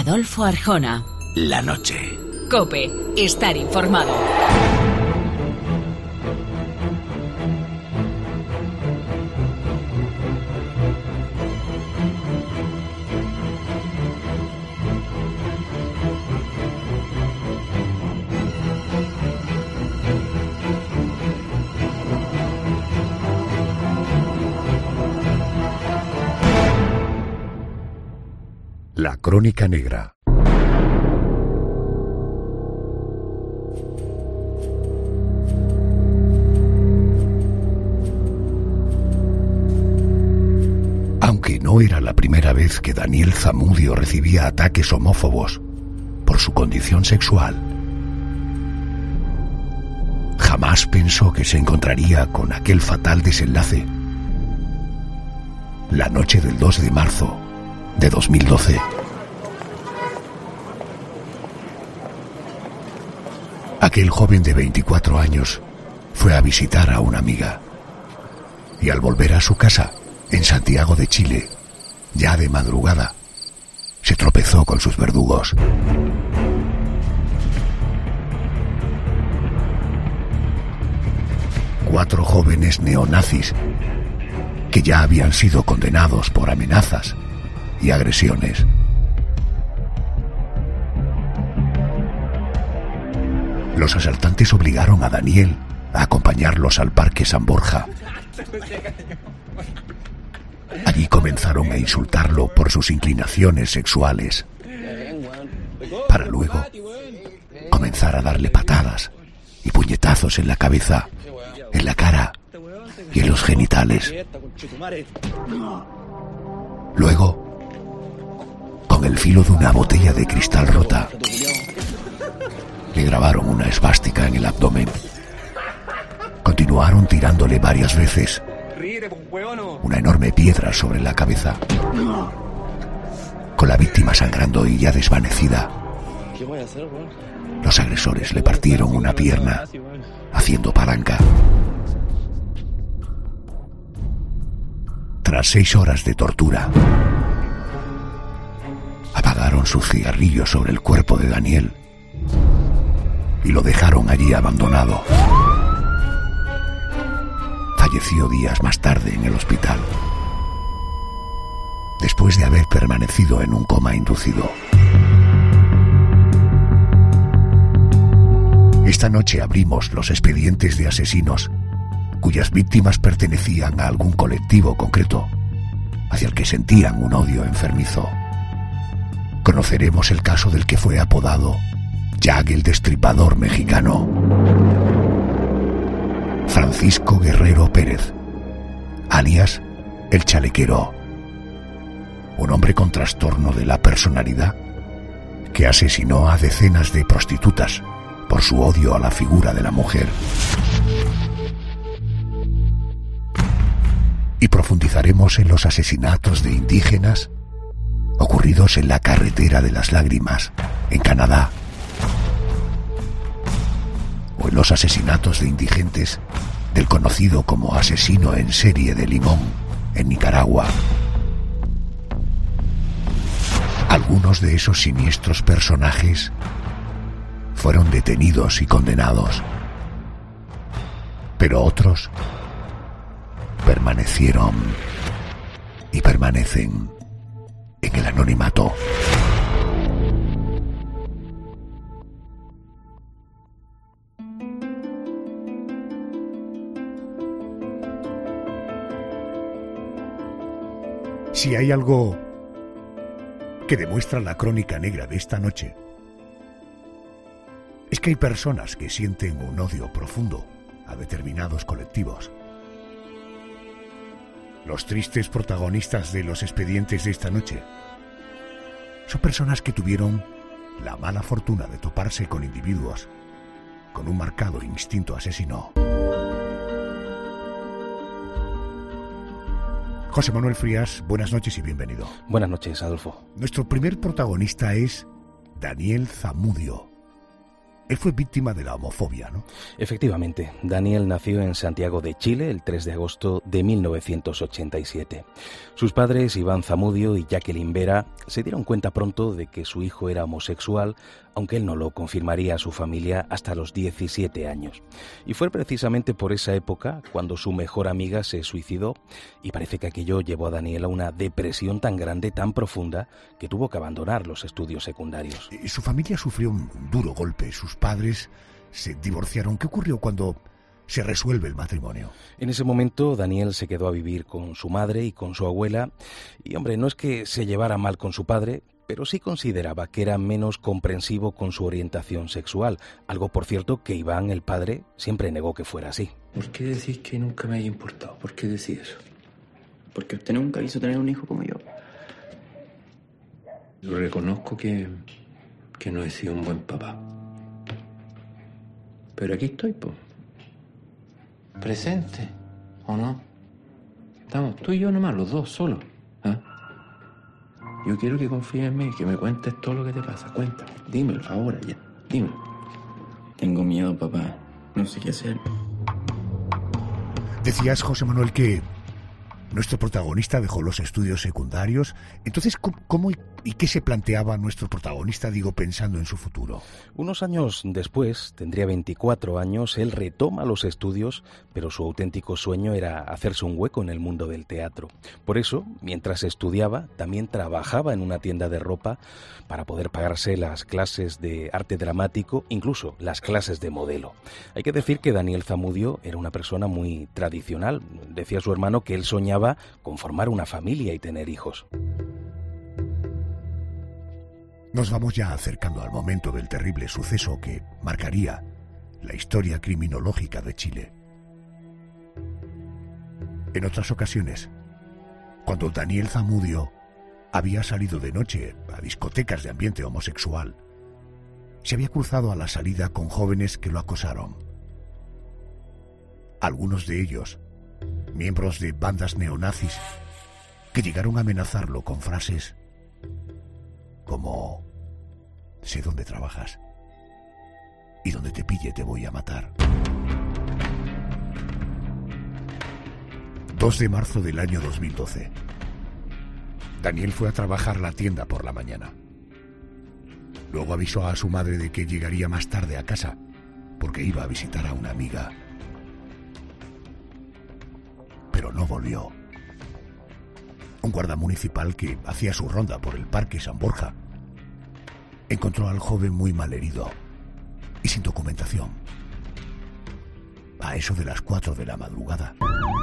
Adolfo Arjona. La noche. COPE. Estar informado. La Crónica Negra. Aunque no era la primera vez que Daniel Zamudio recibía ataques homófobos por su condición sexual, jamás pensó que se encontraría con aquel fatal desenlace la noche del 2 de marzo de 2012. Aquel joven de 24 años fue a visitar a una amiga y al volver a su casa en Santiago de Chile, ya de madrugada, se tropezó con sus verdugos. Cuatro jóvenes neonazis que ya habían sido condenados por amenazas y agresiones. Los asaltantes obligaron a Daniel a acompañarlos al Parque San Borja. Allí comenzaron a insultarlo por sus inclinaciones sexuales, para luego comenzar a darle patadas y puñetazos en la cabeza, en la cara y en los genitales. Luego, con el filo de una botella de cristal rota, le grabaron una esvástica en el abdomen. Continuaron tirándole varias veces una enorme piedra sobre la cabeza. Con la víctima sangrando y ya desvanecida, los agresores le partieron una pierna haciendo palanca. Tras 6 horas de tortura, apagaron sus cigarrillos sobre el cuerpo de Daniel y lo dejaron allí abandonado. Falleció días más tarde en el hospital, después de haber permanecido en un coma inducido. Esta noche abrimos los expedientes de asesinos cuyas víctimas pertenecían a algún colectivo concreto, hacia el que sentían un odio enfermizo. Conoceremos el caso del que fue apodado Jack el Destripador mexicano, Francisco Guerrero Pérez, alias El Chalequero, un hombre con trastorno de la personalidad que asesinó a decenas de prostitutas por su odio a la figura de la mujer. Y profundizaremos en los asesinatos de indígenas ocurridos en la Carretera de las Lágrimas, en Canadá, o en los asesinatos de indigentes del conocido como asesino en serie de Limón, en Nicaragua. Algunos de esos siniestros personajes fueron detenidos y condenados, pero otros permanecieron y permanecen en el anonimato. Si hay algo que demuestra la crónica negra de esta noche, es que hay personas que sienten un odio profundo a determinados colectivos. Los tristes protagonistas de los expedientes de esta noche son personas que tuvieron la mala fortuna de toparse con individuos con un marcado instinto asesino. José Manuel Frías, buenas noches y bienvenido. Buenas noches, Adolfo. Nuestro primer protagonista es Daniel Zamudio, Él fue víctima de la homofobia, ¿no? Efectivamente, Daniel nació en Santiago de Chile el 3 de agosto de 1987. Sus padres, Iván Zamudio y Jacqueline Vera, se dieron cuenta pronto de que su hijo era homosexual, aunque él no lo confirmaría a su familia hasta los 17 años. Y fue precisamente por esa época cuando su mejor amiga se suicidó, y parece que aquello llevó a Daniel a una depresión tan grande, tan profunda, que tuvo que abandonar los estudios secundarios. Su familia sufrió un duro golpe. Sus padres se divorciaron. ¿Qué ocurrió cuando se resuelve el matrimonio? En ese momento Daniel se quedó a vivir con su madre y con su abuela, y hombre, no es que se llevara mal con su padre, pero sí consideraba que era menos comprensivo con su orientación sexual, algo por cierto que Iván, el padre, siempre negó que fuera así. ¿Por qué decís que nunca me haya importado? ¿Por qué decís eso? Porque usted nunca quiso tener un hijo como yo. Yo reconozco que no he sido un buen papá. Pero aquí estoy, po. Presente, ¿o no? Estamos tú y yo nomás, los dos, solos. ¿Ah? Yo quiero que confíes en mí, que me cuentes todo lo que te pasa. Cuéntame, dímelo ahora ya, dímelo. Tengo miedo, papá. No sé qué hacer. Decías, José Manuel, que nuestro protagonista dejó los estudios secundarios. Entonces, ¿cómo y qué se planteaba nuestro protagonista, digo, pensando en su futuro? Unos años después, tendría 24 años, él retoma los estudios, pero su auténtico sueño era hacerse un hueco en el mundo del teatro. Por eso, mientras estudiaba, también trabajaba en una tienda de ropa para poder pagarse las clases de arte dramático, incluso las clases de modelo. Hay que decir que Daniel Zamudio era una persona muy tradicional. Decía su hermano que él soñaba con formar una familia y tener hijos. Nos vamos ya acercando al momento del terrible suceso que marcaría la historia criminológica de Chile. En otras ocasiones, cuando Daniel Zamudio había salido de noche a discotecas de ambiente homosexual, se había cruzado a la salida con jóvenes que lo acosaron. Algunos de ellos, miembros de bandas neonazis, que llegaron a amenazarlo con frases como: sé dónde trabajas y donde te pille te voy a matar. 2 de marzo del año 2012. Daniel fue a trabajar a la tienda por la mañana. Luego avisó a su madre de que llegaría más tarde a casa porque iba a visitar a una amiga. Pero no volvió. Un guarda municipal que hacía su ronda por el Parque San Borja encontró al joven muy malherido y sin documentación. A eso de las 4 de la madrugada.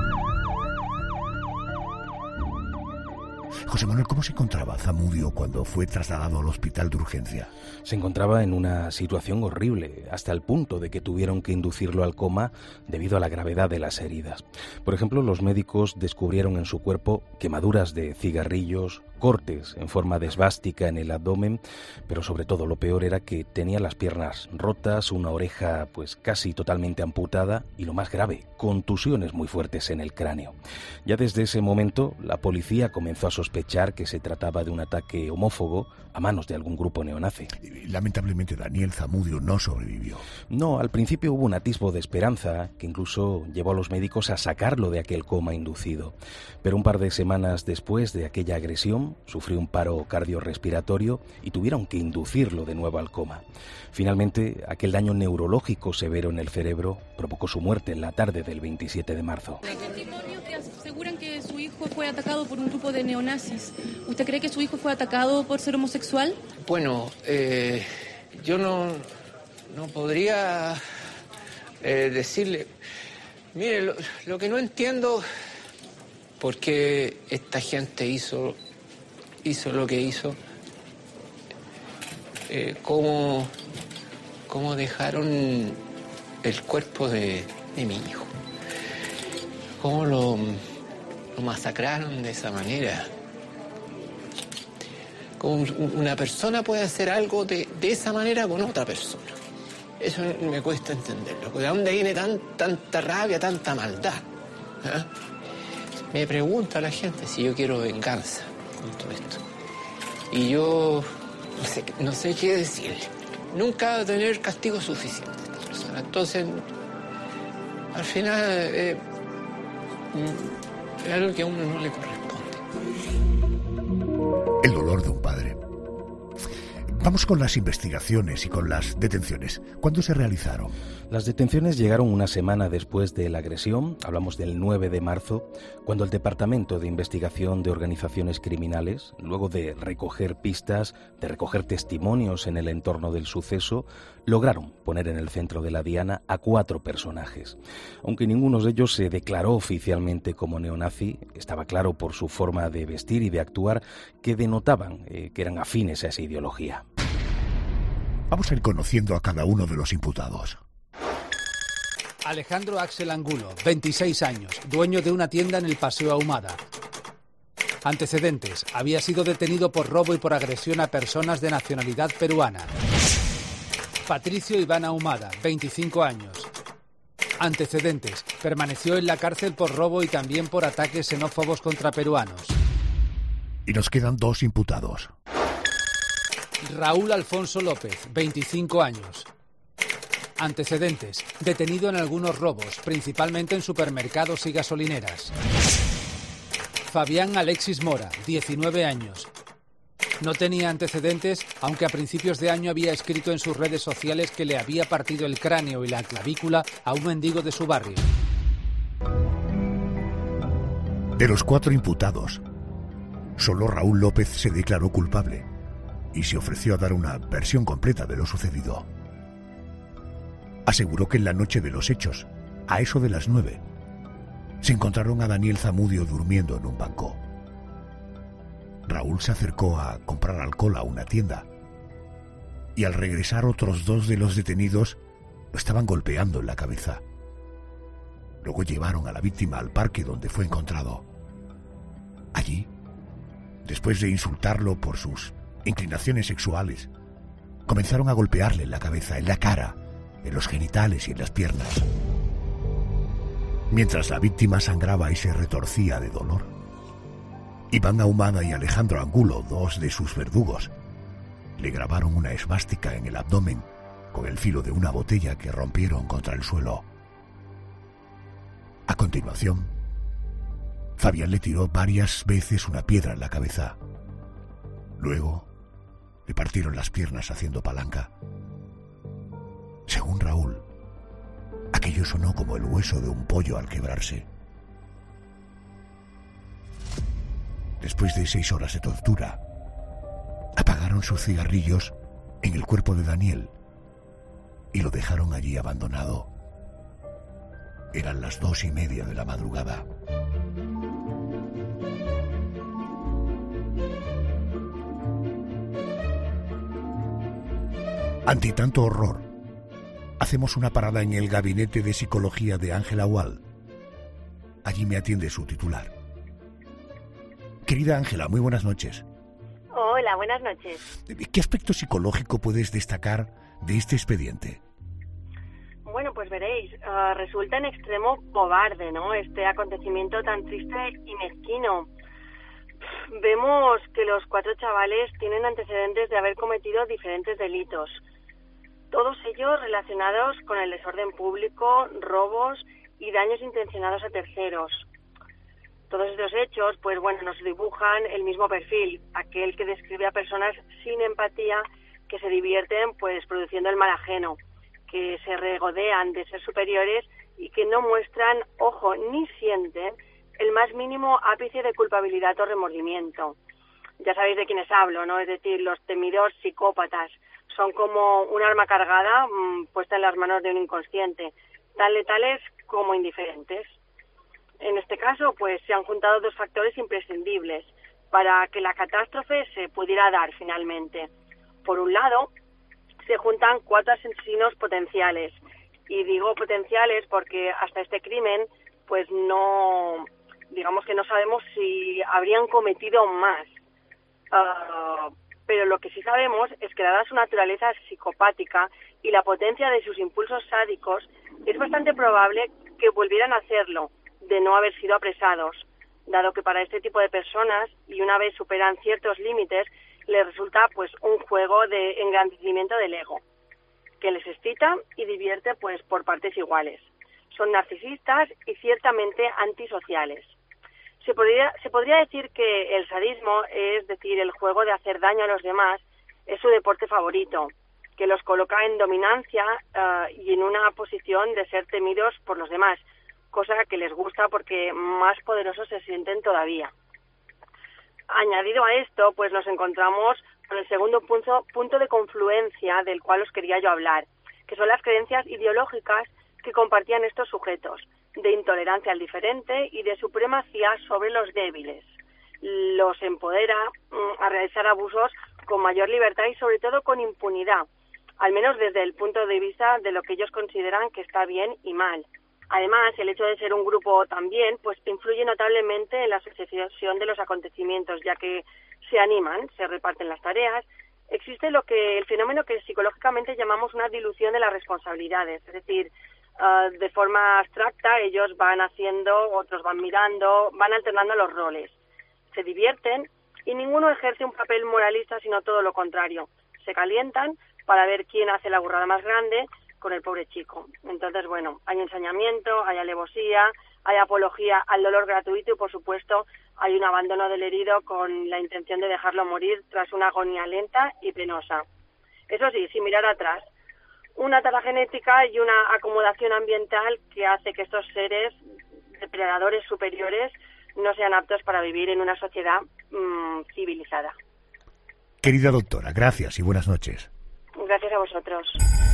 José Manuel, ¿cómo se encontraba Zamudio cuando fue trasladado al hospital de urgencia? Se encontraba en una situación horrible, hasta el punto de que tuvieron que inducirlo al coma debido a la gravedad de las heridas. Por ejemplo, los médicos descubrieron en su cuerpo quemaduras de cigarrillos, cortes en forma de esvástica en el abdomen, pero sobre todo lo peor era que tenía las piernas rotas, una oreja pues casi totalmente amputada y lo más grave, contusiones muy fuertes en el cráneo. Ya desde ese momento la policía comenzó a sospechar que se trataba de un ataque homófobo a manos de algún grupo neonazi. Lamentablemente Daniel Zamudio no sobrevivió. No, al principio hubo un atisbo de esperanza que incluso llevó a los médicos a sacarlo de aquel coma inducido. Pero un par de semanas después de aquella agresión sufrió un paro cardiorrespiratorio y tuvieron que inducirlo de nuevo al coma. Finalmente, aquel daño neurológico severo en el cerebro provocó su muerte en la tarde del 27 de marzo. Hay testimonios que aseguran que su hijo fue atacado por un grupo de neonazis. ¿Usted cree que su hijo fue atacado por ser homosexual? Bueno, yo no podría decirle... Mire, lo que no entiendo, por qué esta gente hizo lo que hizo, cómo dejaron el cuerpo de mi hijo, cómo lo masacraron de esa manera. Cómo una persona puede hacer algo de esa manera con otra persona. Eso me cuesta entenderlo. ¿De dónde viene tanta rabia, tanta maldad? ¿Ah? Me pregunta la gente si yo quiero venganza con todo esto. Y yo no sé qué decirle. nunca va a tener castigo suficiente esta persona. Entonces, al final, es algo que a uno no le corresponde. El dolor de un padre. Vamos con las investigaciones y con las detenciones. ¿Cuándo se realizaron? Las detenciones llegaron una semana después de la agresión, hablamos del 9 de marzo, cuando el Departamento de Investigación de Organizaciones Criminales, luego de recoger pistas, de recoger testimonios en el entorno del suceso, lograron poner en el centro de la diana a 4 personajes. Aunque ninguno de ellos se declaró oficialmente como neonazi, estaba claro por su forma de vestir y de actuar que denotaban que eran afines a esa ideología. Vamos a ir conociendo a cada uno de los imputados. Alejandro Axel Angulo, 26 años, dueño de una tienda en el Paseo Ahumada. Antecedentes: había sido detenido por robo y por agresión a personas de nacionalidad peruana. Patricio Iván Ahumada, 25 años. Antecedentes: permaneció en la cárcel por robo y también por ataques xenófobos contra peruanos. Y nos quedan 2 imputados. Raúl Alfonso López, 25 años. Antecedentes: detenido en algunos robos, principalmente en supermercados y gasolineras. Fabián Alexis Mora, 19 años. No tenía antecedentes, aunque a principios de año había escrito en sus redes sociales que le había partido el cráneo y la clavícula a un mendigo de su barrio. De los 4 imputados, solo Raúl López se declaró culpable y se ofreció a dar una versión completa de lo sucedido. Aseguró que en la noche de los hechos, a eso de las 9, se encontraron a Daniel Zamudio durmiendo en un banco. Raúl se acercó a comprar alcohol a una tienda y al regresar otros 2 de los detenidos lo estaban golpeando en la cabeza. Luego llevaron a la víctima al parque donde fue encontrado. Allí, después de insultarlo por sus inclinaciones sexuales, comenzaron a golpearle en la cabeza, en la cara, en los genitales y en las piernas. Mientras la víctima sangraba y se retorcía de dolor, Iván Ahumada y Alejandro Angulo, 2 de sus verdugos, le grabaron una esvástica en el abdomen con el filo de una botella que rompieron contra el suelo. A continuación, Fabián le tiró varias veces una piedra en la cabeza. Luego, le partieron las piernas haciendo palanca. Según Raúl, aquello sonó como el hueso de un pollo al quebrarse. Después de 6 horas de tortura, apagaron sus cigarrillos en el cuerpo de Daniel y lo dejaron allí abandonado. Eran las 2:30 de la madrugada. Ante tanto horror, hacemos una parada en el gabinete de psicología de Ángela Wall. Allí me atiende su titular. Querida Ángela, muy buenas noches. Hola, buenas noches. ¿Qué aspecto psicológico puedes destacar de este expediente? Bueno, pues veréis, resulta en extremo cobarde, ¿no?, este acontecimiento tan triste y mezquino. Vemos que los 4 chavales tienen antecedentes de haber cometido diferentes delitos, todos ellos relacionados con el desorden público, robos y daños intencionados a terceros. Todos estos hechos, pues bueno, nos dibujan el mismo perfil, aquel que describe a personas sin empatía que se divierten pues produciendo el mal ajeno, que se regodean de ser superiores y que no muestran, ojo, ni sienten el más mínimo ápice de culpabilidad o remordimiento. Ya sabéis de quiénes hablo, ¿no? Es decir, los temidos psicópatas. Son como un arma cargada puesta en las manos de un inconsciente, tan letales como indiferentes. En este caso, pues se han juntado 2 factores imprescindibles para que la catástrofe se pudiera dar finalmente. Por un lado, se juntan 4 asesinos potenciales. Y digo potenciales porque hasta este crimen, pues no, digamos que no sabemos si habrían cometido más. Pero lo que sí sabemos es que dada su naturaleza psicopática y la potencia de sus impulsos sádicos, es bastante probable que volvieran a hacerlo, de no haber sido apresados, dado que para este tipo de personas, y una vez superan ciertos límites, les resulta pues un juego de engrandecimiento del ego. que les excita y divierte pues por partes iguales. Son narcisistas y ciertamente antisociales. Se podría decir que el sadismo, es decir, el juego de hacer daño a los demás, es su deporte favorito, que los coloca en dominancia y en una posición de ser temidos por los demás, cosa que les gusta porque más poderosos se sienten todavía. Añadido a esto, pues nos encontramos con el segundo punto de confluencia del cual os quería yo hablar, que son las creencias ideológicas que compartían estos sujetos, de intolerancia al diferente y de supremacía sobre los débiles. Los empodera a realizar abusos con mayor libertad y sobre todo con impunidad, al menos desde el punto de vista de lo que ellos consideran que está bien y mal. Además, el hecho de ser un grupo también, pues influye notablemente en la sucesión de los acontecimientos, ya que se animan, se reparten las tareas. Existe el fenómeno que psicológicamente llamamos una dilución de las responsabilidades, es decir, de forma abstracta ellos van haciendo, otros van mirando, van alternando los roles. Se divierten y ninguno ejerce un papel moralista, sino todo lo contrario. Se calientan para ver quién hace la burrada más grande con el pobre chico. Entonces, bueno, hay ensañamiento, hay alevosía, hay apología al dolor gratuito y, por supuesto, hay un abandono del herido con la intención de dejarlo morir tras una agonía lenta y penosa. Eso sí, sin mirar atrás, una tara genética y una acomodación ambiental que hace que estos seres depredadores superiores no sean aptos para vivir en una sociedad civilizada. Querida doctora, gracias y buenas noches. Gracias a vosotros.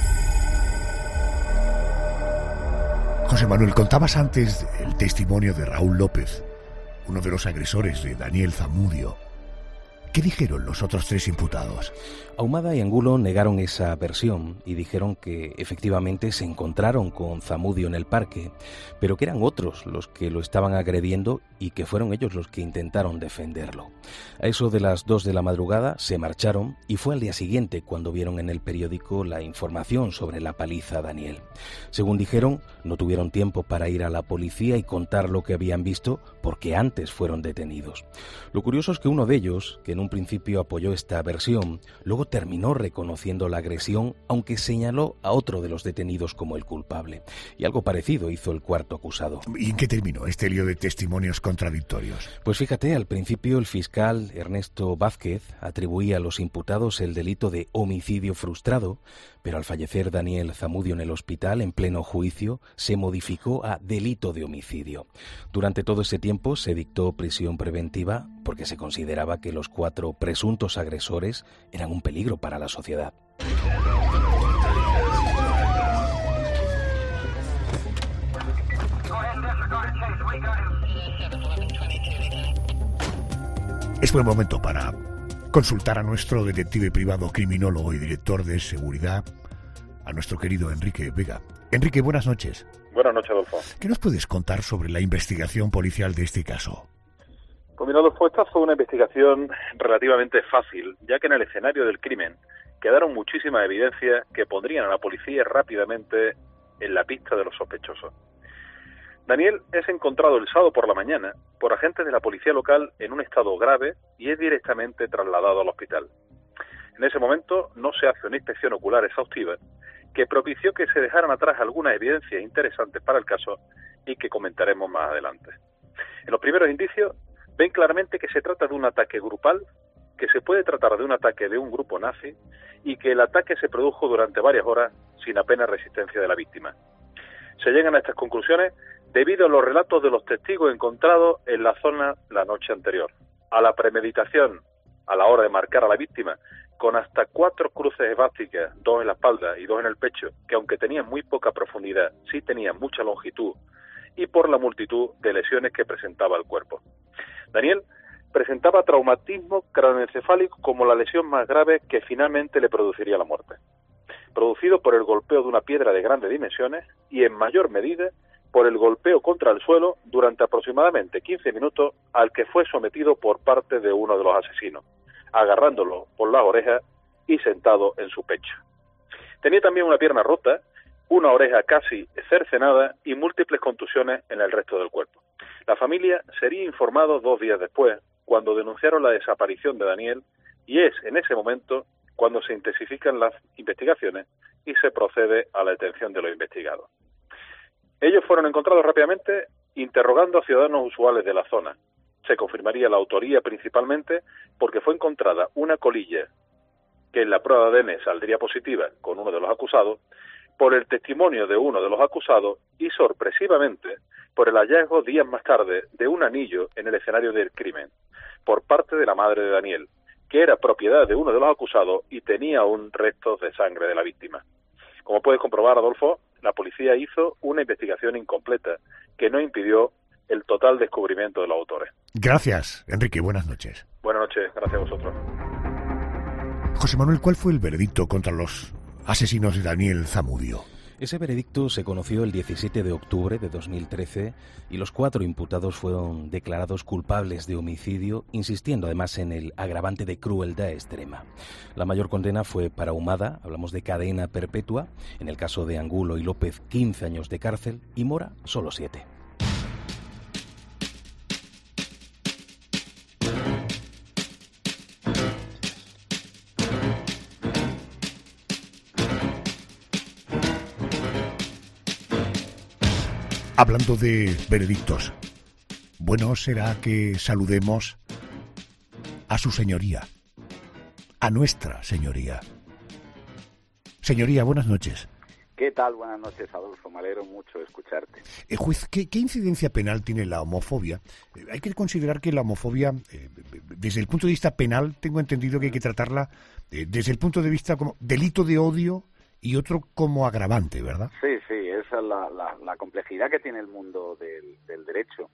José Manuel, contabas antes el testimonio de Raúl López, uno de los agresores de Daniel Zamudio. ¿Qué dijeron los otros 3 imputados? Ahumada y Angulo negaron esa versión y dijeron que efectivamente se encontraron con Zamudio en el parque, pero que eran otros los que lo estaban agrediendo y que fueron ellos los que intentaron defenderlo. A eso de las 2 de la madrugada se marcharon y fue al día siguiente cuando vieron en el periódico la información sobre la paliza a Daniel. Según dijeron, no tuvieron tiempo para ir a la policía y contar lo que habían visto porque antes fueron detenidos. Lo curioso es que uno de ellos, que en un principio apoyó esta versión, luego terminó reconociendo la agresión, aunque señaló a otro de los detenidos como el culpable. Y algo parecido hizo el cuarto acusado. ¿Y en qué terminó este lío de testimonios contradictorios? Pues fíjate, al principio el fiscal Ernesto Vázquez atribuía a los imputados el delito de homicidio frustrado, pero al fallecer Daniel Zamudio en el hospital, en pleno juicio, se modificó a delito de homicidio. Durante todo ese tiempo se dictó prisión preventiva porque se consideraba que los 4 presuntos agresores eran un peligro para la sociedad. Es buen momento para consultar a nuestro detective privado, criminólogo y director de seguridad, a nuestro querido Enrique Vega. Enrique, buenas noches. Buenas noches, Adolfo. ¿Qué nos puedes contar sobre la investigación policial de este caso? Pues mira, Adolfo, esta fue una investigación relativamente fácil, ya que en el escenario del crimen quedaron muchísimas evidencias que pondrían a la policía rápidamente en la pista de los sospechosos. Daniel es encontrado el sábado por la mañana por agentes de la policía local en un estado grave y es directamente trasladado al hospital. En ese momento no se hace una inspección ocular exhaustiva que propició que se dejaran atrás algunas evidencias interesantes para el caso y que comentaremos más adelante. En los primeros indicios ven claramente que se trata de un ataque grupal, que se puede tratar de un ataque de un grupo nazi y que el ataque se produjo durante varias horas sin apenas resistencia de la víctima. Se llegan a estas conclusiones debido a los relatos de los testigos encontrados en la zona la noche anterior, a la premeditación a la hora de marcar a la víctima, con hasta 4 cruces esvásticas, 2 en la espalda y 2 en el pecho, que aunque tenían muy poca profundidad, sí tenían mucha longitud, y por la multitud de lesiones que presentaba el cuerpo. Daniel presentaba traumatismo craneoencefálico como la lesión más grave que finalmente le produciría la muerte, producido por el golpeo de una piedra de grandes dimensiones y en mayor medida por el golpeo contra el suelo durante aproximadamente 15 minutos al que fue sometido por parte de uno de los asesinos, agarrándolo por las orejas y sentado en su pecho. Tenía también una pierna rota, una oreja casi cercenada y múltiples contusiones en el resto del cuerpo. La familia sería informada 2 días después, cuando denunciaron la desaparición de Daniel, y es en ese momento cuando se intensifican las investigaciones y se procede a la detención de los investigados. Ellos fueron encontrados rápidamente interrogando a ciudadanos usuales de la zona. Se confirmaría la autoría principalmente porque fue encontrada una colilla que en la prueba de ADN saldría positiva con uno de los acusados, por el testimonio de uno de los acusados y, sorpresivamente, por el hallazgo días más tarde de un anillo en el escenario del crimen, por parte de la madre de Daniel, que era propiedad de uno de los acusados y tenía aún restos de sangre de la víctima. Como puedes comprobar, Adolfo, la policía hizo una investigación incompleta que no impidió el total descubrimiento de los autores. Gracias, Enrique. Buenas noches. Buenas noches. Gracias a vosotros. José Manuel, ¿cuál fue el veredicto contra los asesinos de Daniel Zamudio? Ese veredicto se conoció el 17 de octubre de 2013 y los 4 imputados fueron declarados culpables de homicidio, insistiendo además en el agravante de crueldad extrema. La mayor condena fue para Ahumada, hablamos de cadena perpetua, en el caso de Angulo y López 15 años de cárcel y Mora solo 7. Hablando de veredictos, bueno será que saludemos a su señoría, a nuestra señoría. Señoría, buenas noches. ¿Qué tal? Buenas noches, Adolfo. Me alegro mucho de escucharte. Juez, ¿qué incidencia penal tiene la homofobia? Hay que considerar que la homofobia, desde el punto de vista penal, tengo entendido que hay que tratarla desde el punto de vista como delito de odio y otro como agravante, ¿verdad? Sí, esa es la complejidad que tiene el mundo del derecho.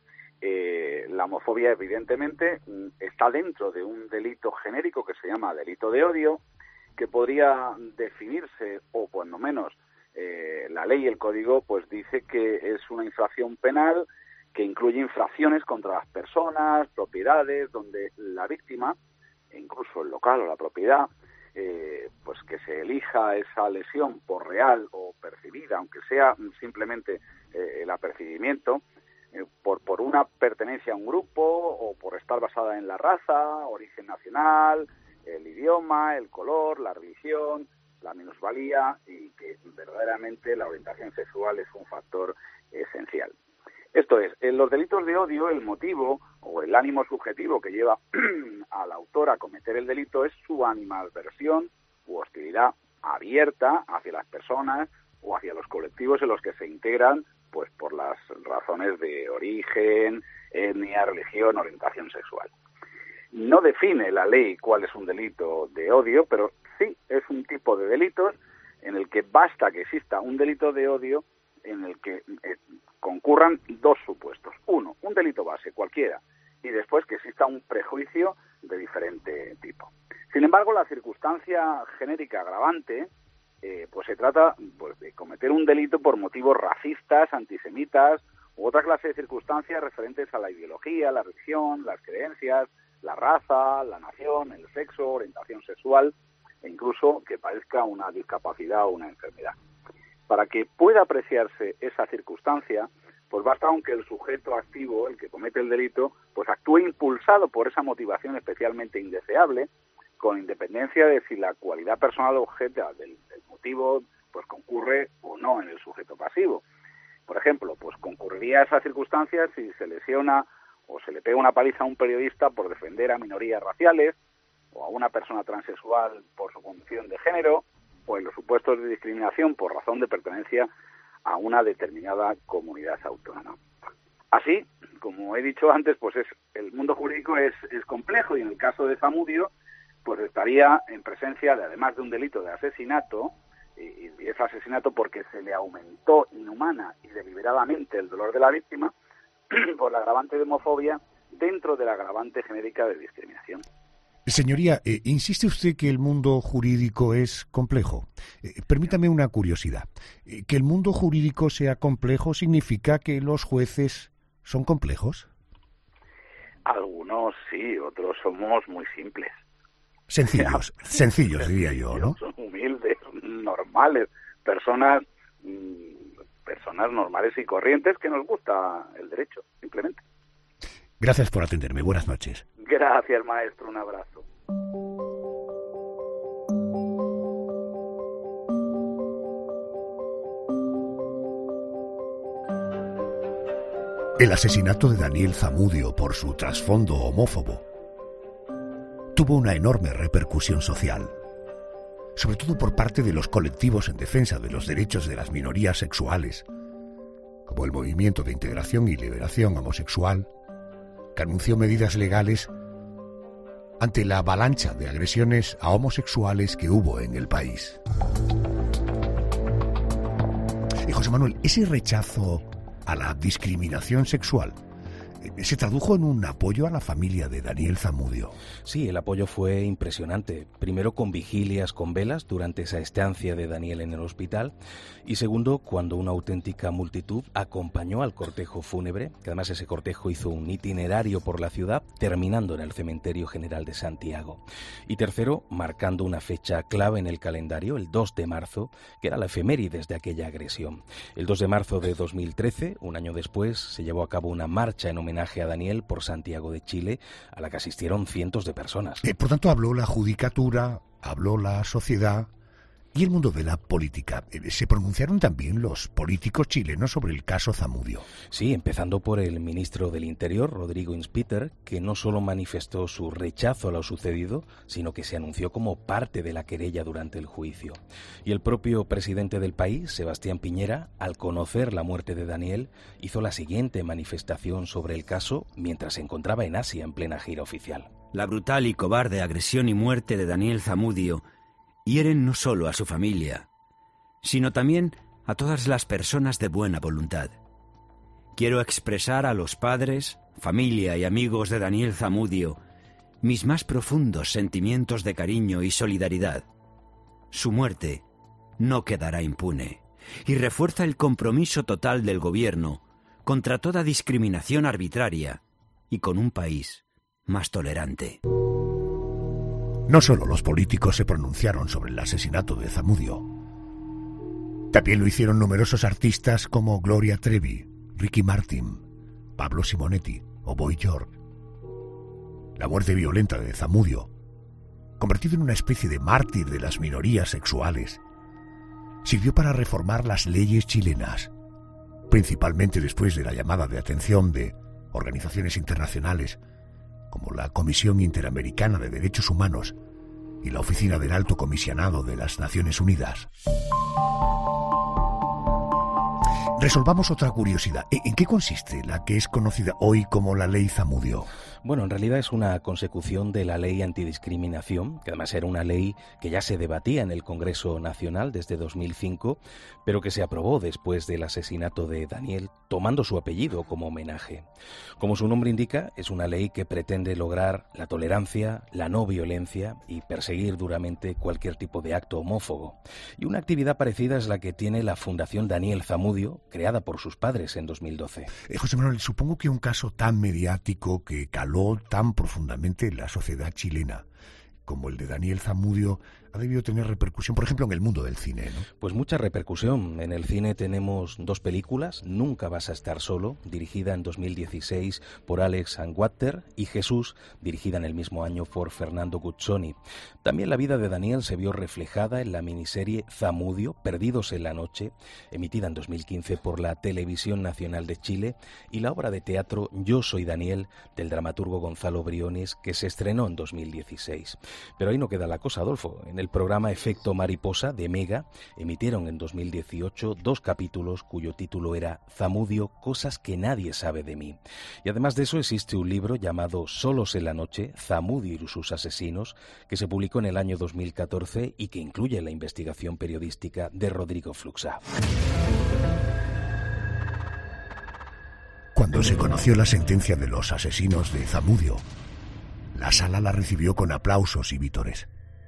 La homofobia, evidentemente, está dentro de un delito genérico que se llama delito de odio, que podría definirse, o cuando menos la ley y el código pues dice que es una infracción penal que incluye infracciones contra las personas, propiedades, donde la víctima, e incluso el local o la propiedad, pues que se elija esa lesión por real o percibida, aunque sea simplemente el apercibimiento, por una pertenencia a un grupo o por estar basada en la raza, origen nacional, el idioma, el color, la religión, la minusvalía, y que verdaderamente la orientación sexual es un factor esencial. Esto es, en los delitos de odio, el motivo o el ánimo subjetivo que lleva al autor a cometer el delito es su animadversión u hostilidad abierta hacia las personas o hacia los colectivos en los que se integran, pues por las razones de origen, etnia, religión, orientación sexual. No define la ley cuál es un delito de odio, pero sí es un tipo de delitos en el que basta que exista un delito de odio en el que concurran dos supuestos. Uno, un delito base, cualquiera, y después que exista un prejuicio de diferente tipo. Sin embargo, la circunstancia genérica agravante, pues se trata pues de cometer un delito por motivos racistas, antisemitas, u otra clase de circunstancias referentes a la ideología, la religión, las creencias, la raza, la nación, el sexo, orientación sexual, e incluso que padezca una discapacidad o una enfermedad. Para que pueda apreciarse esa circunstancia, pues basta aunque el sujeto activo, el que comete el delito, pues actúe impulsado por esa motivación especialmente indeseable, con independencia de si la cualidad personal objeta del motivo pues concurre o no en el sujeto pasivo. Por ejemplo, pues concurriría a esa circunstancia si se lesiona o se le pega una paliza a un periodista por defender a minorías raciales, o a una persona transexual por su condición de género, o en los supuestos de discriminación por razón de pertenencia a una determinada comunidad autónoma. Así, como he dicho antes, pues el mundo jurídico es complejo, y en el caso de Zamudio, pues estaría en presencia de, además de un delito de asesinato, y es asesinato porque se le aumentó inhumana y deliberadamente el dolor de la víctima, por la agravante de homofobia dentro de la agravante genérica de discriminación. Señoría, insiste usted que el mundo jurídico es complejo. Permítame una curiosidad. ¿Que el mundo jurídico sea complejo significa que los jueces son complejos? Algunos sí, otros somos muy simples. Sencillos diría yo, ¿no? Son humildes, normales, personas normales y corrientes que nos gusta el derecho, simplemente. Gracias por atenderme. Buenas noches. Gracias, maestro. Un abrazo. El asesinato de Daniel Zamudio por su trasfondo homófobo tuvo una enorme repercusión social, sobre todo por parte de los colectivos en defensa de los derechos de las minorías sexuales, como el Movimiento de Integración y Liberación Homosexual, que anunció medidas legales ante la avalancha de agresiones a homosexuales que hubo en el país. Y José Manuel, ese rechazo a la discriminación sexual se tradujo en un apoyo a la familia de Daniel Zamudio. Sí, el apoyo fue impresionante. Primero con vigilias con velas durante esa estancia de Daniel en el hospital y segundo cuando una auténtica multitud acompañó al cortejo fúnebre, que además ese cortejo hizo un itinerario por la ciudad terminando en el Cementerio General de Santiago. Y tercero, marcando una fecha clave en el calendario, el 2 de marzo, que era la efemérides de aquella agresión. El 2 de marzo de 2013, un año después, se llevó a cabo una marcha en homenaje a Daniel por Santiago de Chile, a la que asistieron cientos de personas. Por tanto, habló la judicatura, habló la sociedad y el mundo de la política. ¿Se pronunciaron también los políticos chilenos sobre el caso Zamudio? Sí, empezando por el ministro del Interior, Rodrigo Inspiter, que no solo manifestó su rechazo a lo sucedido, sino que se anunció como parte de la querella durante el juicio. Y el propio presidente del país, Sebastián Piñera, al conocer la muerte de Daniel, hizo la siguiente manifestación sobre el caso mientras se encontraba en Asia en plena gira oficial. La brutal y cobarde agresión y muerte de Daniel Zamudio hieren no solo a su familia, sino también a todas las personas de buena voluntad. Quiero expresar a los padres, familia y amigos de Daniel Zamudio mis más profundos sentimientos de cariño y solidaridad. Su muerte no quedará impune y refuerza el compromiso total del gobierno contra toda discriminación arbitraria y con un país más tolerante. No solo los políticos se pronunciaron sobre el asesinato de Zamudio. También lo hicieron numerosos artistas como Gloria Trevi, Ricky Martin, Pablo Simonetti o Boy George. La muerte violenta de Zamudio, convertido en una especie de mártir de las minorías sexuales, sirvió para reformar las leyes chilenas, principalmente después de la llamada de atención de organizaciones internacionales como la Comisión Interamericana de Derechos Humanos y la Oficina del Alto Comisionado de las Naciones Unidas. Resolvamos otra curiosidad. ¿En qué consiste la que es conocida hoy como la Ley Zamudio? Bueno, en realidad es una consecución de la Ley Antidiscriminación, que además era una ley que ya se debatía en el Congreso Nacional desde 2005, pero que se aprobó después del asesinato de Daniel, tomando su apellido como homenaje. Como su nombre indica, es una ley que pretende lograr la tolerancia, la no violencia y perseguir duramente cualquier tipo de acto homófobo. Y una actividad parecida es la que tiene la Fundación Daniel Zamudio, creada por sus padres en 2012. José Manuel, supongo que un caso tan mediático que caló tan profundamente en la sociedad chilena como el de Daniel Zamudio ha debido tener repercusión, por ejemplo, en el mundo del cine, ¿no? Pues mucha repercusión. En el cine tenemos dos películas, Nunca vas a estar solo, dirigida en 2016 por Alex Anwandter, y Jesús, dirigida en el mismo año por Fernando Guzzoni. También la vida de Daniel se vio reflejada en la miniserie Zamudio, Perdidos en la noche, emitida en 2015 por la Televisión Nacional de Chile, y la obra de teatro Yo soy Daniel, del dramaturgo Gonzalo Briones, que se estrenó en 2016. Pero ahí no queda la cosa, Adolfo. En el programa Efecto Mariposa de Mega emitieron en 2018 2 capítulos cuyo título era Zamudio, cosas que nadie sabe de mí. Y además de eso existe un libro llamado Solos en la noche, Zamudio y sus asesinos, que se publicó en el año 2014 y que incluye la investigación periodística de Rodrigo Fluxá. Cuando se conoció la sentencia de los asesinos de Zamudio, la sala la recibió con aplausos y vítores.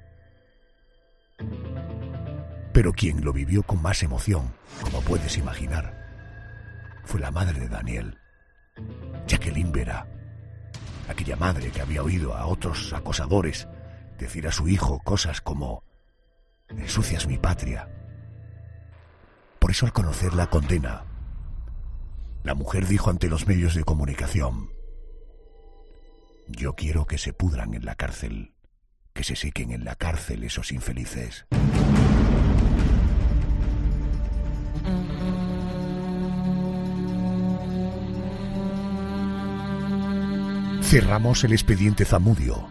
Pero quien lo vivió con más emoción, como puedes imaginar, fue la madre de Daniel, Jacqueline Vera, aquella madre que había oído a otros acosadores decir a su hijo cosas como «ensucias mi patria». Por eso, al conocer la condena, la mujer dijo ante los medios de comunicación: «Yo quiero que se pudran en la cárcel, que se sequen en la cárcel esos infelices». Cerramos el expediente Zamudio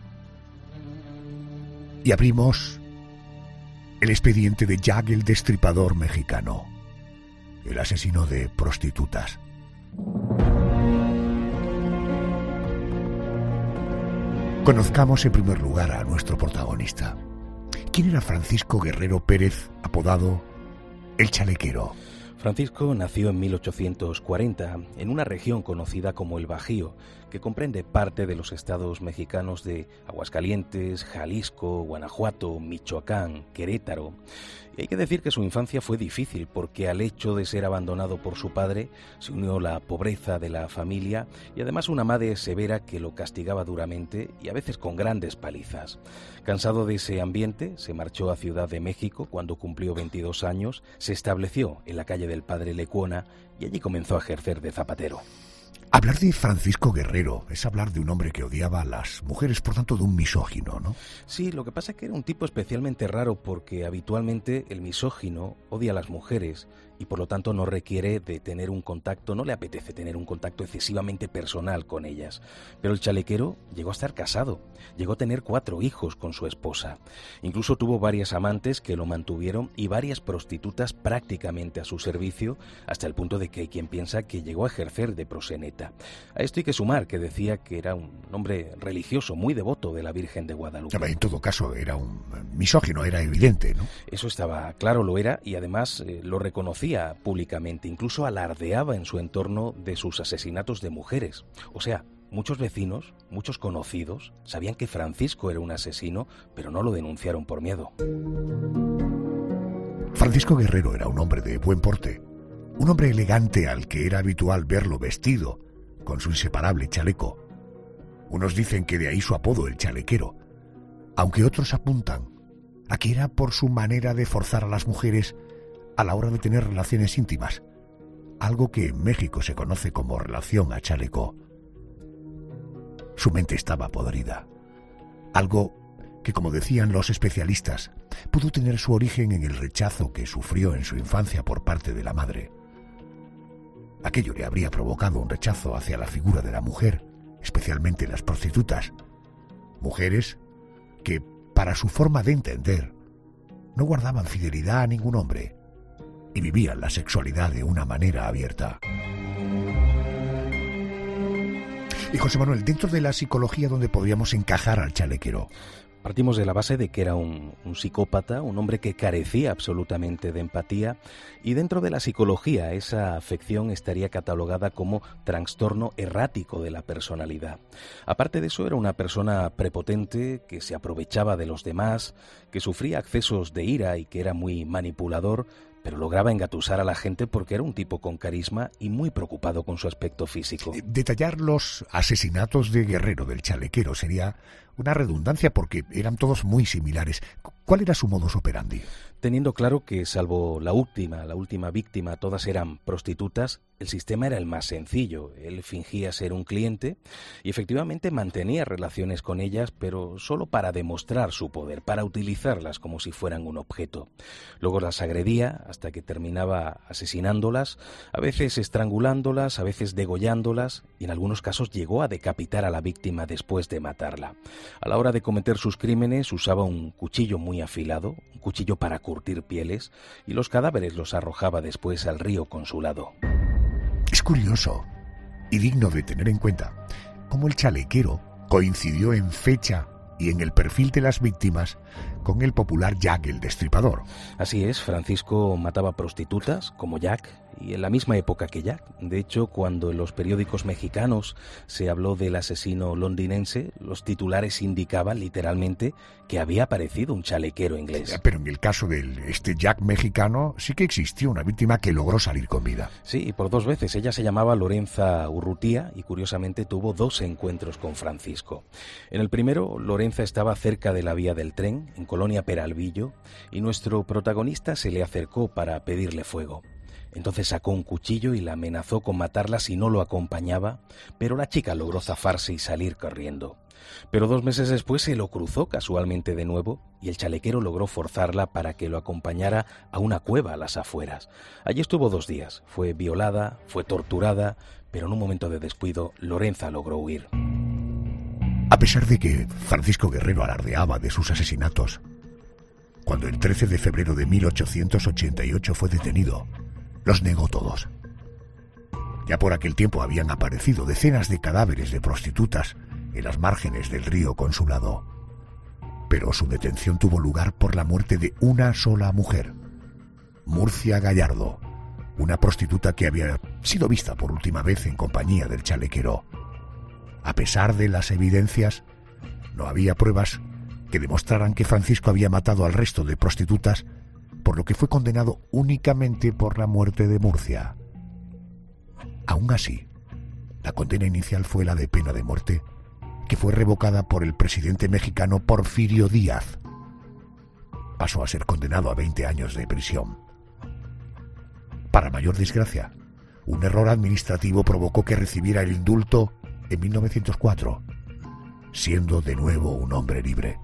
y abrimos el expediente de Jack el Destripador mexicano, el asesino de prostitutas. Conozcamos en primer lugar a nuestro protagonista. ¿Quién era Francisco Guerrero Pérez, apodado El Chalequero? Francisco nació en 1840 en una región conocida como el Bajío, que comprende parte de los estados mexicanos de Aguascalientes, Jalisco, Guanajuato, Michoacán, Querétaro. Y hay que decir que su infancia fue difícil porque al hecho de ser abandonado por su padre se unió la pobreza de la familia y además una madre severa que lo castigaba duramente y a veces con grandes palizas. Cansado de ese ambiente, se marchó a Ciudad de México cuando cumplió 22 años, se estableció en la calle del Padre Lecuona y allí comenzó a ejercer de zapatero. Hablar de Francisco Guerrero es hablar de un hombre que odiaba a las mujeres, por tanto de un misógino, ¿no? Sí, lo que pasa es que era un tipo especialmente raro porque habitualmente el misógino odia a las mujeres y por lo tanto no requiere de tener un contacto, no le apetece tener un contacto excesivamente personal con ellas. Pero el chalequero llegó a estar casado, llegó a tener 4 hijos con su esposa. Incluso tuvo varias amantes que lo mantuvieron y varias prostitutas prácticamente a su servicio, hasta el punto de que hay quien piensa que llegó a ejercer de proseneta. A esto hay que sumar que decía que era un hombre religioso, muy devoto de la Virgen de Guadalupe. En todo caso, era un misógino, era evidente, ¿no? Eso estaba claro, lo era, y además lo reconocía públicamente, incluso alardeaba en su entorno de sus asesinatos de mujeres. O sea, muchos vecinos, muchos conocidos, sabían que Francisco era un asesino, pero no lo denunciaron por miedo. Francisco Guerrero era un hombre de buen porte, un hombre elegante al que era habitual verlo vestido, con su inseparable chaleco. Unos dicen que de ahí su apodo, el chalequero, aunque otros apuntan a que era por su manera de forzar a las mujeres a la hora de tener relaciones íntimas, algo que en México se conoce como relación a chaleco. Su mente estaba podrida, algo que, como decían los especialistas, pudo tener su origen en el rechazo que sufrió en su infancia por parte de la madre. Aquello le habría provocado un rechazo hacia la figura de la mujer, especialmente las prostitutas, mujeres que, para su forma de entender, no guardaban fidelidad a ningún hombre y vivían la sexualidad de una manera abierta. Y José Manuel, dentro de la psicología, ¿dónde podríamos encajar al chalequero? Partimos de la base de que era un psicópata, un hombre que carecía absolutamente de empatía, y dentro de la psicología esa afección estaría catalogada como trastorno errático de la personalidad. Aparte de eso, era una persona prepotente que se aprovechaba de los demás, que sufría accesos de ira y que era muy manipulador, pero lograba engatusar a la gente porque era un tipo con carisma y muy preocupado con su aspecto físico. Detallar los asesinatos de Guerrero, del chalequero, sería una redundancia porque eran todos muy similares. ¿Cuál era su modus operandi? Teniendo claro que, salvo la última víctima, todas eran prostitutas, el sistema era el más sencillo. Él fingía ser un cliente y efectivamente mantenía relaciones con ellas, pero solo para demostrar su poder, para utilizarlas como si fueran un objeto. Luego las agredía hasta que terminaba asesinándolas, a veces estrangulándolas, a veces degollándolas, y en algunos casos llegó a decapitar a la víctima después de matarla. A la hora de cometer sus crímenes usaba un cuchillo muy afilado, un cuchillo para curtir pieles, y los cadáveres los arrojaba después al río Consulado. Es curioso y digno de tener en cuenta cómo el chalequero coincidió en fecha y en el perfil de las víctimas con el popular Jack el Destripador. Así es, Francisco mataba prostitutas como Jack y en la misma época que Jack. De hecho, cuando en los periódicos mexicanos se habló del asesino londinense, los titulares indicaban literalmente que había aparecido un chalequero inglés. Pero en el caso de este Jack mexicano sí que existió una víctima que logró salir con vida. Sí, y por 2 veces. Ella se llamaba Lorenza Urrutia y curiosamente tuvo 2 encuentros con Francisco. En el primero, Lorenza estaba cerca de la vía del tren, en Colonia Peralvillo, y nuestro protagonista se le acercó para pedirle fuego. Entonces sacó un cuchillo y la amenazó con matarla si no lo acompañaba, pero la chica logró zafarse y salir corriendo. Pero 2 meses después se lo cruzó casualmente de nuevo y el chalequero logró forzarla para que lo acompañara a una cueva a las afueras. Allí estuvo 2 días, fue violada, fue torturada, pero en un momento de descuido Lorenza logró huir. A pesar de que Francisco Guerrero alardeaba de sus asesinatos, cuando el 13 de febrero de 1888 fue detenido, los negó todos. Ya por aquel tiempo habían aparecido decenas de cadáveres de prostitutas en las márgenes del río Consulado, pero su detención tuvo lugar por la muerte de una sola mujer, Murcia Gallardo, una prostituta que había sido vista por última vez en compañía del chalequero. A pesar de las evidencias, no había pruebas que demostraran que Francisco había matado al resto de prostitutas, por lo que fue condenado únicamente por la muerte de Murcia. Aún así, la condena inicial fue la de pena de muerte, que fue revocada por el presidente mexicano Porfirio Díaz. Pasó a ser condenado a 20 años de prisión. Para mayor desgracia, un error administrativo provocó que recibiera el indulto en 1904, siendo de nuevo un hombre libre.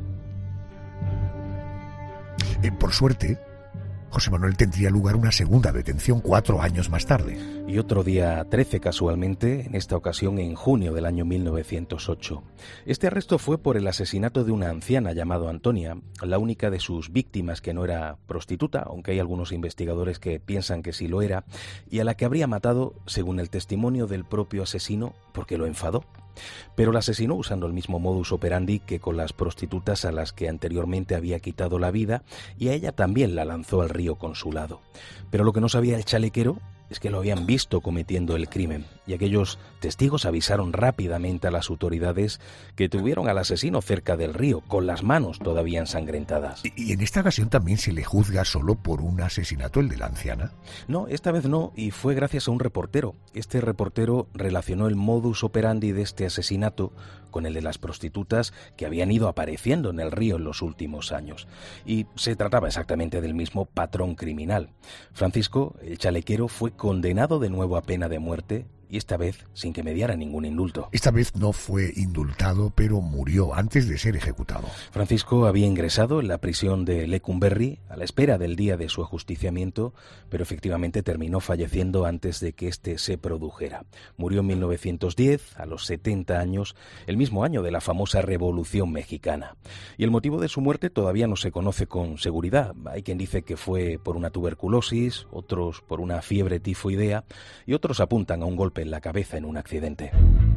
Por suerte, José Manuel tendría lugar una segunda detención 4 años más tarde. Y otro día 13 casualmente, en esta ocasión en junio del año 1908. Este arresto fue por el asesinato de una anciana llamada Antonia, la única de sus víctimas que no era prostituta, aunque hay algunos investigadores que piensan que sí lo era, y a la que habría matado, según el testimonio del propio asesino, porque lo enfadó. Pero la asesinó usando el mismo modus operandi que con las prostitutas a las que anteriormente había quitado la vida, y a ella también la lanzó al río Consulado. Pero lo que no sabía el chalequero es que lo habían visto cometiendo el crimen, y aquellos testigos avisaron rápidamente a las autoridades, que tuvieron al asesino cerca del río, con las manos todavía ensangrentadas. ¿Y en esta ocasión también se le juzga solo por un asesinato, el de la anciana? No, esta vez no, y fue gracias a un reportero. Este reportero relacionó el modus operandi de este asesinato con el de las prostitutas que habían ido apareciendo en el río en los últimos años. Y se trataba exactamente del mismo patrón criminal. Francisco, el chalequero, fue condenado de nuevo a pena de muerte, y esta vez sin que mediara ningún indulto. Esta vez no fue indultado, pero murió antes de ser ejecutado. Francisco había ingresado en la prisión de Lecumberri a la espera del día de su ajusticiamiento, pero efectivamente terminó falleciendo antes de que éste se produjera. Murió en 1910, a los 70 años, el mismo año de la famosa Revolución Mexicana. Y el motivo de su muerte todavía no se conoce con seguridad. Hay quien dice que fue por una tuberculosis, otros por una fiebre tifoidea, y otros apuntan a un golpe en la cabeza en un accidente.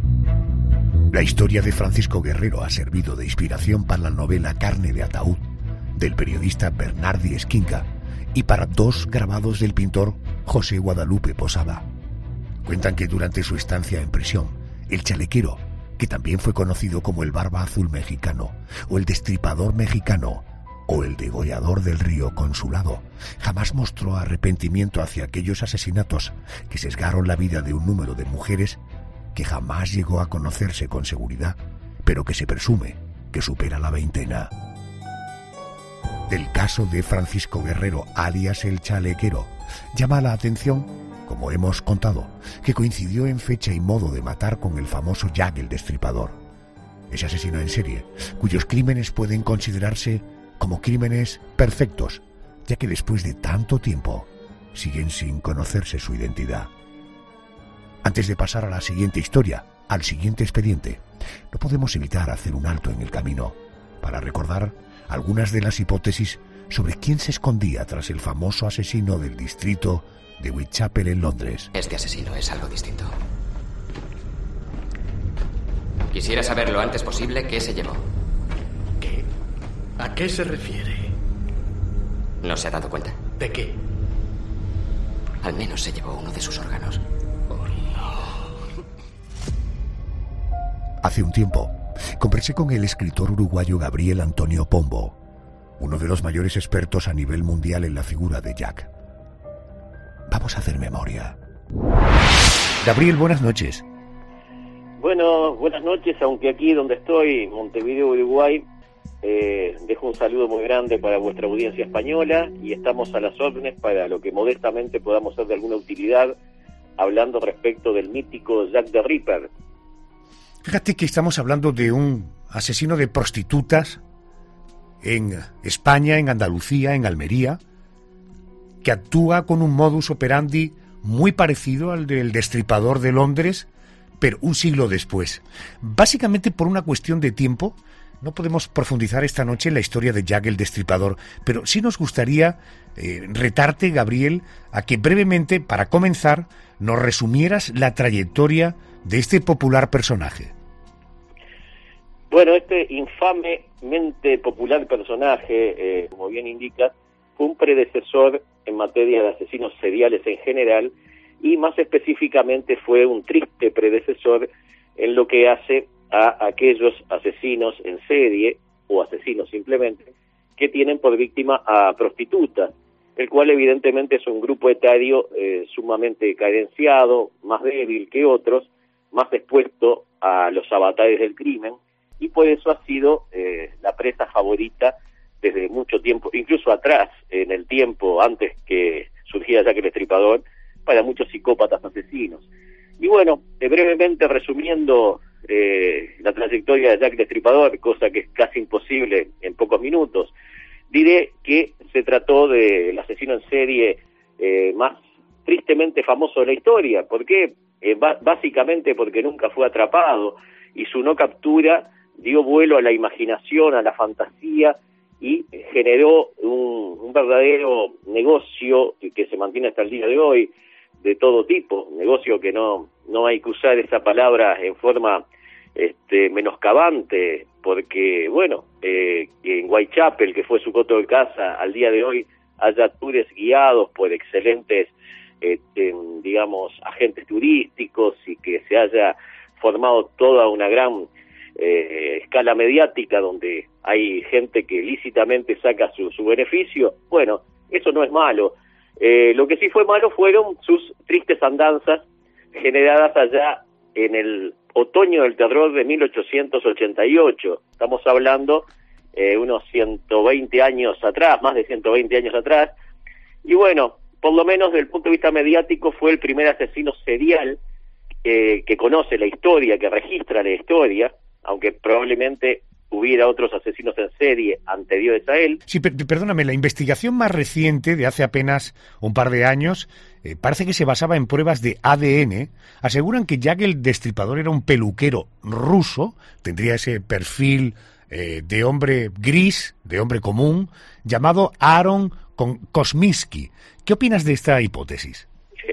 La historia de Francisco Guerrero ha servido de inspiración para la novela Carne de ataúd, del periodista Bernardi Esquinca, y para 2 grabados del pintor José Guadalupe Posada. Cuentan que durante su estancia en prisión, el chalequero, que también fue conocido como el Barba Azul mexicano, o el Destripador mexicano, o el degollador del río Consulado, jamás mostró arrepentimiento hacia aquellos asesinatos que sesgaron la vida de un número de mujeres que jamás llegó a conocerse con seguridad, pero que se presume que supera la 20. El caso de Francisco Guerrero, alias el Chalequero, llama la atención, como hemos contado, que coincidió en fecha y modo de matar con el famoso Jack el Destripador, ese asesino en serie, cuyos crímenes pueden considerarse como crímenes perfectos, ya que después de tanto tiempo siguen sin conocerse su identidad. Antes de pasar a la siguiente historia, al siguiente expediente, no podemos evitar hacer un alto en el camino para recordar algunas de las hipótesis sobre quién se escondía tras el famoso asesino del distrito de Whitechapel en Londres. Este asesino es algo distinto. Quisiera saber lo antes posible qué se llevó. ¿Qué? ¿A qué se refiere? ¿No se ha dado cuenta? ¿De qué? Al menos se llevó uno de sus órganos. Hace un tiempo, conversé con el escritor uruguayo Gabriel Antonio Pombo, uno de los mayores expertos a nivel mundial en la figura de Jack. Vamos a hacer memoria. Gabriel, buenas noches. Bueno, buenas noches, aunque aquí donde estoy, Montevideo, Uruguay, dejo un saludo muy grande para vuestra audiencia española y estamos a las órdenes para lo que modestamente podamos ser de alguna utilidad, hablando respecto del mítico Jack the Ripper. Fíjate que estamos hablando de un asesino de prostitutas en España, en Andalucía, en Almería, que actúa con un modus operandi muy parecido al del Destripador de Londres, pero un siglo después. Básicamente por una cuestión de tiempo. No podemos profundizar esta noche en la historia de Jack el Destripador, pero sí nos gustaría retarte, Gabriel, a que brevemente, para comenzar, nos resumieras la trayectoria de este popular personaje. Bueno, este infamemente popular personaje, como bien indica, fue un predecesor en materia de asesinos seriales en general, y más específicamente fue un triste predecesor en lo que hace a aquellos asesinos en serie, o asesinos simplemente, que tienen por víctima a prostitutas, el cual evidentemente es un grupo etario sumamente carenciado, más débil que otros, más expuesto a los avatares del crimen, y por eso ha sido la presa favorita desde mucho tiempo, incluso atrás, en el tiempo antes que surgiera Jack el Destripador, para muchos psicópatas asesinos. Y bueno, brevemente resumiendo la trayectoria de Jack el Destripador, cosa que es casi imposible en pocos minutos, diré que se trató del asesino en serie más tristemente famoso de la historia. ¿Por qué? Básicamente porque nunca fue atrapado, y su no captura dio vuelo a la imaginación, a la fantasía, y generó un verdadero negocio que se mantiene hasta el día de hoy, de todo tipo, negocio que no hay que usar esa palabra en forma menoscabante, porque bueno, en Whitechapel, que fue su coto de casa, al día de hoy haya tours guiados por excelentes digamos agentes turísticos, y que se haya formado toda una gran escala mediática donde hay gente que lícitamente saca su beneficio. Bueno, eso no es malo. Lo que sí fue malo fueron sus tristes andanzas generadas allá en el otoño del terror de 1888. Estamos hablando unos 120 años atrás, más de 120 años atrás. Y bueno, por lo menos desde el punto de vista mediático fue el primer asesino serial que conoce la historia, que registra la historia, aunque probablemente hubiera otros asesinos en serie anteriores a él. Sí, perdóname, la investigación más reciente, de hace apenas un par de años, parece que se basaba en pruebas de ADN. Aseguran que Jack el Destripador era un peluquero ruso, tendría ese perfil de hombre gris, de hombre común, llamado Aaron Kosminski. ¿Qué opinas de esta hipótesis?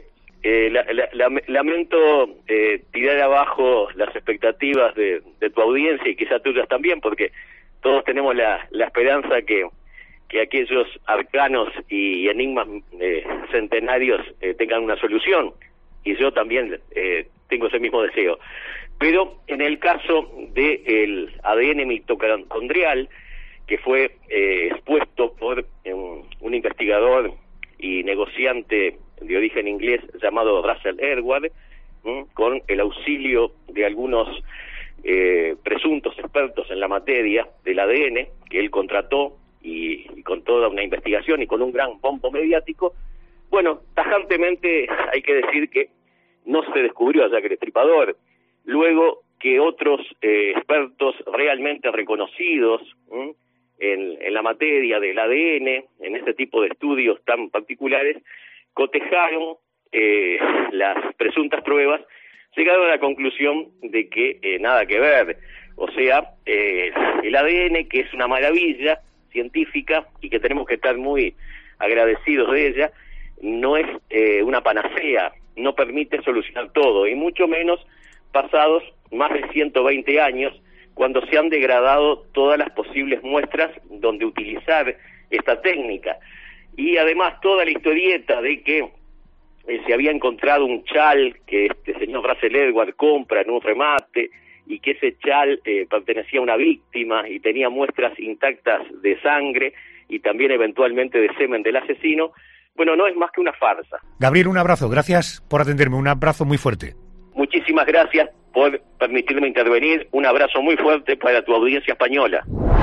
Lamento tirar abajo las expectativas de tu audiencia, y quizás tuyas también, porque todos tenemos la esperanza que aquellos arcanos y enigmas centenarios tengan una solución, y yo también tengo ese mismo deseo. Pero en el caso del ADN mitocondrial, que fue expuesto por un investigador y negociante de origen inglés llamado Russell Edward, con el auxilio de algunos presuntos expertos en la materia del ADN que él contrató, y con toda una investigación y con un gran bombo mediático. Bueno, tajantemente hay que decir que no se descubrió a Jack el Destripador. Luego que otros expertos realmente reconocidos en la materia del ADN, en este tipo de estudios tan particulares, cotejaron las presuntas pruebas, llegaron a la conclusión de que nada que ver. O sea, el ADN, que es una maravilla científica y que tenemos que estar muy agradecidos de ella, no es una panacea, no permite solucionar todo, y mucho menos pasados más de 120 años, cuando se han degradado todas las posibles muestras donde utilizar esta técnica. Y además toda la historieta de que se había encontrado un chal que este señor Russell Edward compra en un remate, y que ese chal pertenecía a una víctima y tenía muestras intactas de sangre y también eventualmente de semen del asesino, bueno, no es más que una farsa. Gabriel, un abrazo, gracias por atenderme, un abrazo muy fuerte. Muchísimas gracias por permitirme intervenir, un abrazo muy fuerte para tu audiencia española.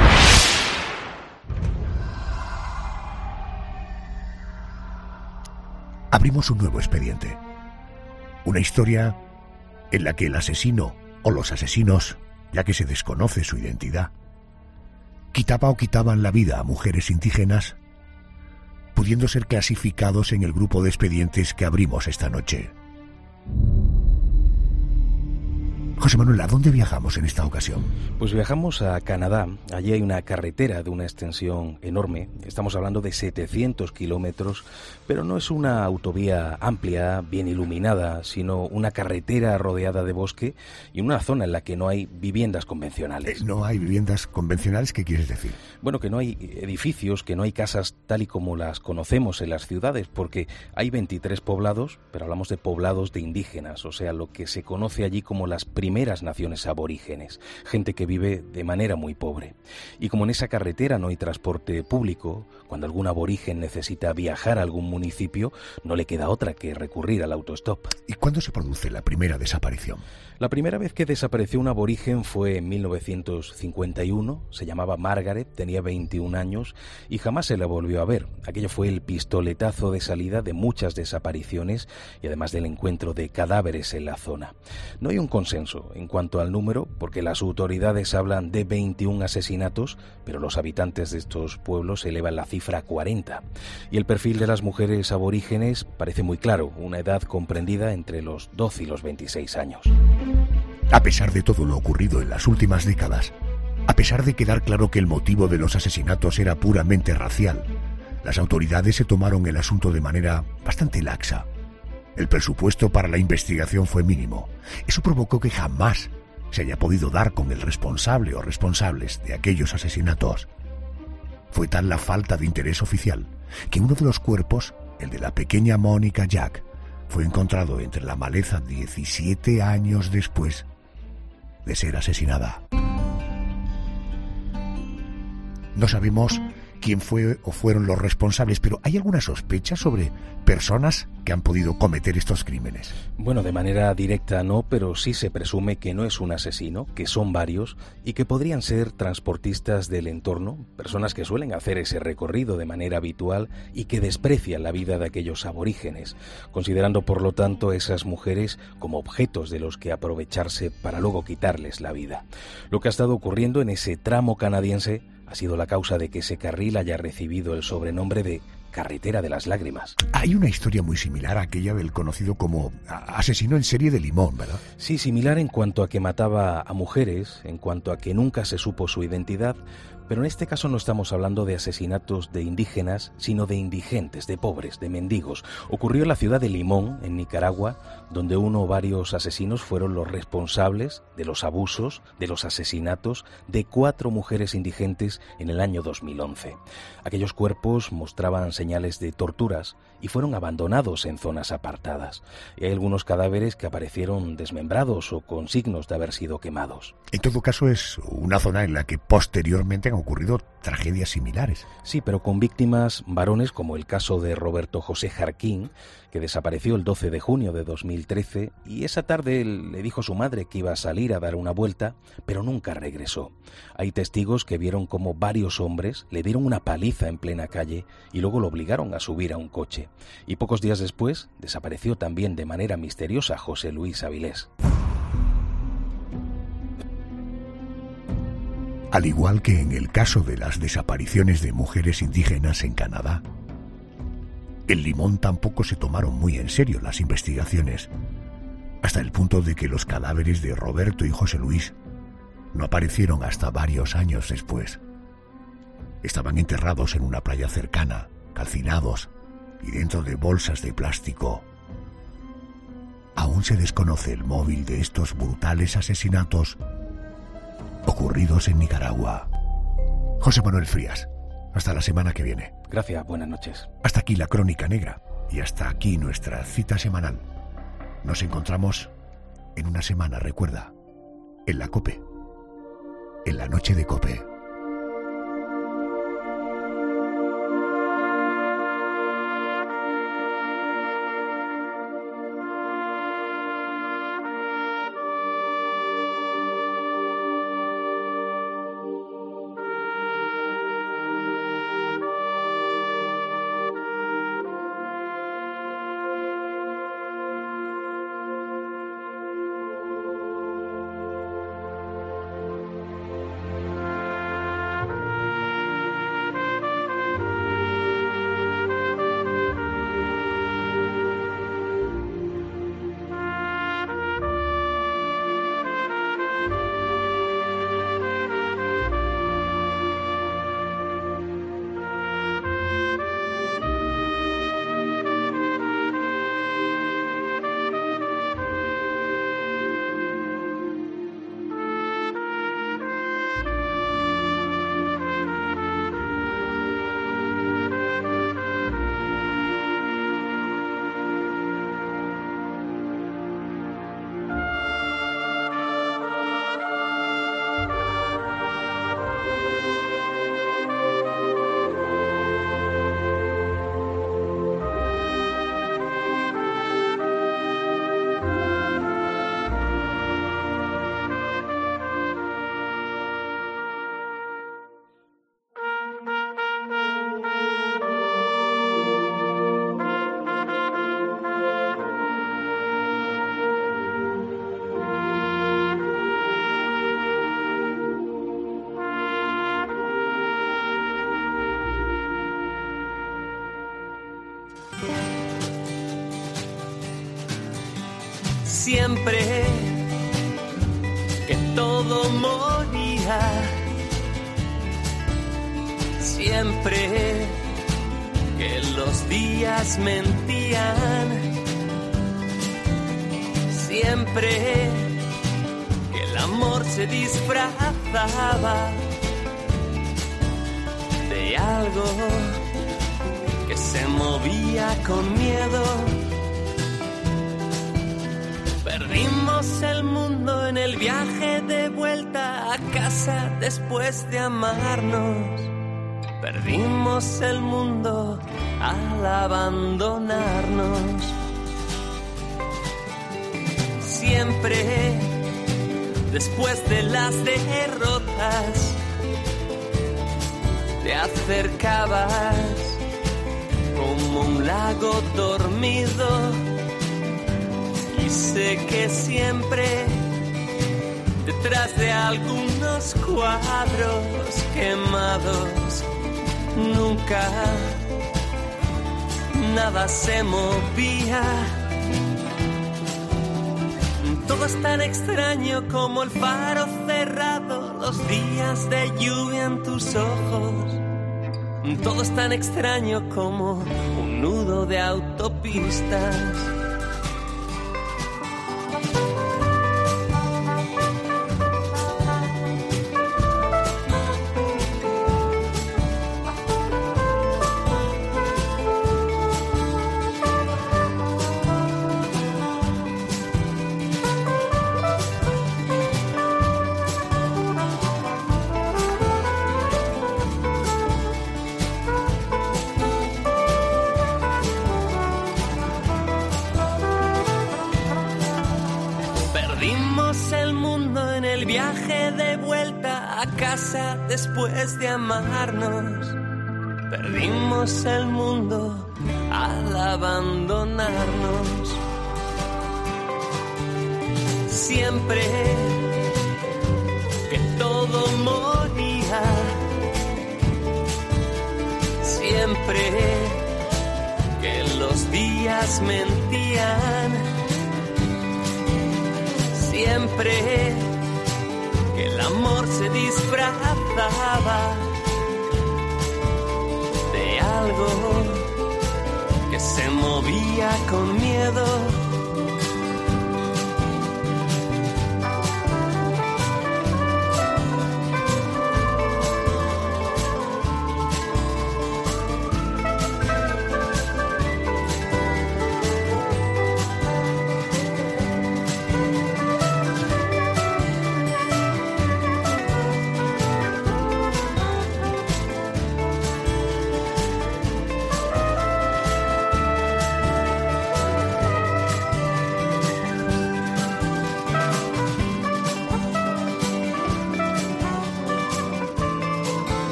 Abrimos un nuevo expediente. Una historia en la que el asesino o los asesinos, ya que se desconoce su identidad, quitaba o quitaban la vida a mujeres indígenas, pudiendo ser clasificados en el grupo de expedientes que abrimos esta noche. José Manuel, ¿a dónde viajamos en esta ocasión? Pues viajamos a Canadá. Allí hay una carretera de una extensión enorme. Estamos hablando de 700 kilómetros, pero no es una autovía amplia, bien iluminada, sino una carretera rodeada de bosque y una zona en la que no hay viviendas convencionales. ¿No hay viviendas convencionales? ¿Qué quieres decir? Bueno, que no hay edificios, que no hay casas tal y como las conocemos en las ciudades, porque hay 23 poblados, pero hablamos de poblados de indígenas, o sea, lo que se conoce allí como las primeras naciones aborígenes, gente que vive de manera muy pobre. Y como en esa carretera no hay transporte público, cuando algún aborigen necesita viajar a algún municipio, no le queda otra que recurrir al autostop. ¿Y cuándo se produce la primera desaparición? La primera vez que desapareció un aborigen fue en 1951, se llamaba Margaret, tenía 21 años y jamás se la volvió a ver. Aquello fue el pistoletazo de salida de muchas desapariciones y además del encuentro de cadáveres en la zona. No hay un consenso en cuanto al número, porque las autoridades hablan de 21 asesinatos, pero los habitantes de estos pueblos elevan la cifra a 40. Y el perfil de las mujeres aborígenes parece muy claro, una edad comprendida entre los 12 y los 26 años. A pesar de todo lo ocurrido en las últimas décadas, a pesar de quedar claro que el motivo de los asesinatos era puramente racial, las autoridades se tomaron el asunto de manera bastante laxa. El presupuesto para la investigación fue mínimo. Eso provocó que jamás se haya podido dar con el responsable o responsables de aquellos asesinatos. Fue tal la falta de interés oficial que uno de los cuerpos, el de la pequeña Mónica Jack, fue encontrado entre la maleza 17 años después de ser asesinada. No sabemos quién fue o fueron los responsables, pero ¿hay alguna sospecha sobre personas que han podido cometer estos crímenes? Bueno, de manera directa no, pero sí se presume que no es un asesino, que son varios y que podrían ser transportistas del entorno, personas que suelen hacer ese recorrido de manera habitual y que desprecian la vida de aquellos aborígenes, considerando por lo tanto a esas mujeres como objetos de los que aprovecharse para luego quitarles la vida. Lo que ha estado ocurriendo en ese tramo canadiense ha sido la causa de que ese carril haya recibido el sobrenombre de Carretera de las Lágrimas. Hay una historia muy similar a aquella del conocido como asesino en serie de Limón, ¿verdad? Sí, similar en cuanto a que mataba a mujeres, en cuanto a que nunca se supo su identidad, pero en este caso no estamos hablando de asesinatos de indígenas, sino de indigentes, de pobres, de mendigos. Ocurrió en la ciudad de Limón, en Nicaragua, donde uno o varios asesinos fueron los responsables de los abusos, de los asesinatos de 4 mujeres indigentes en el año 2011. Aquellos cuerpos mostraban señales de torturas y fueron abandonados en zonas apartadas. Y hay algunos cadáveres que aparecieron desmembrados o con signos de haber sido quemados. En todo caso es una zona en la que posteriormente han ocurrido tragedias similares. Sí, pero con víctimas varones, como el caso de Roberto José Jarquín, que desapareció el 12 de junio de 2013 y esa tarde él le dijo a su madre que iba a salir a dar una vuelta, pero nunca regresó. Hay testigos que vieron cómo varios hombres le dieron una paliza en plena calle y luego lo obligaron a subir a un coche. Y pocos días después desapareció también de manera misteriosa José Luis Avilés. Al igual que en el caso de las desapariciones de mujeres indígenas en Canadá, en Limón tampoco se tomaron muy en serio las investigaciones, hasta el punto de que los cadáveres de Roberto y José Luis no aparecieron hasta varios años después. Estaban enterrados en una playa cercana, calcinados y dentro de bolsas de plástico. Aún se desconoce el móvil de estos brutales asesinatos ocurridos en Nicaragua. José Manuel Frías, hasta la semana que viene. Gracias, buenas noches. Hasta aquí la Crónica Negra y hasta aquí nuestra cita semanal. Nos encontramos en una semana, recuerda, en la COPE, en la noche de COPE. Siempre que todo moría, siempre que los días mentían, siempre que el amor se disfrazaba de algo que se movía con miedo. Perdimos el mundo en el viaje de vuelta a casa después de amarnos. Perdimos el mundo al abandonarnos. Siempre después de las derrotas te acercabas como un lago dormido. Y sé que siempre detrás de algunos cuadros quemados nunca nada se movía. Todo es tan extraño como el faro cerrado, los días de lluvia en tus ojos. Todo es tan extraño como un nudo de autopistas. Después de amarnos, perdimos el mundo al abandonarnos. Siempre que todo moría, siempre que los días mentían, siempre que el amor se disfrazaba de algo que se movía con miedo.